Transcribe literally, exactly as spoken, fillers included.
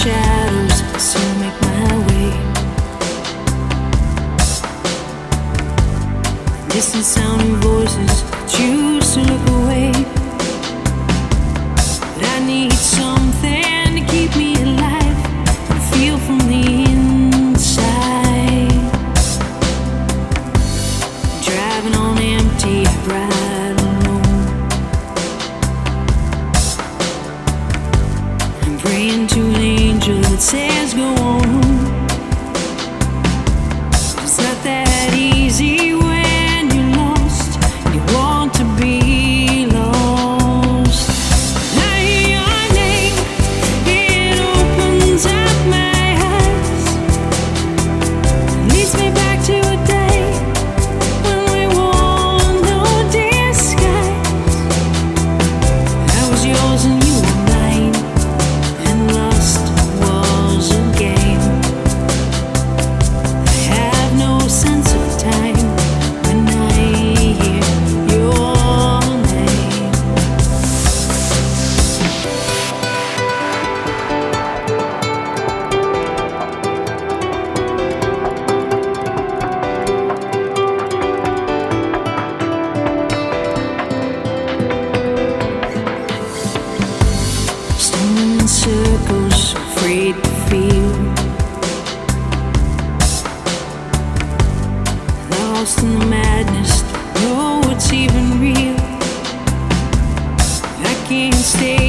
shadows still make my way. Distant sounding voices choose to look away. But I need something to keep me alive and feel from the inside. Driving on empty, right alone. I'm praying to an angel that says go on home. It's not that easy when you're lost. You want to be lost. I hear your name, it opens up my eyes, leads me back to a day when we wore no disguise. I was yours and you were mine, and lost was a game. I have no sense of time when I hear your name. Stumbling in circles, afraid to feel. Lost in the madness, know it's even real. I can't stay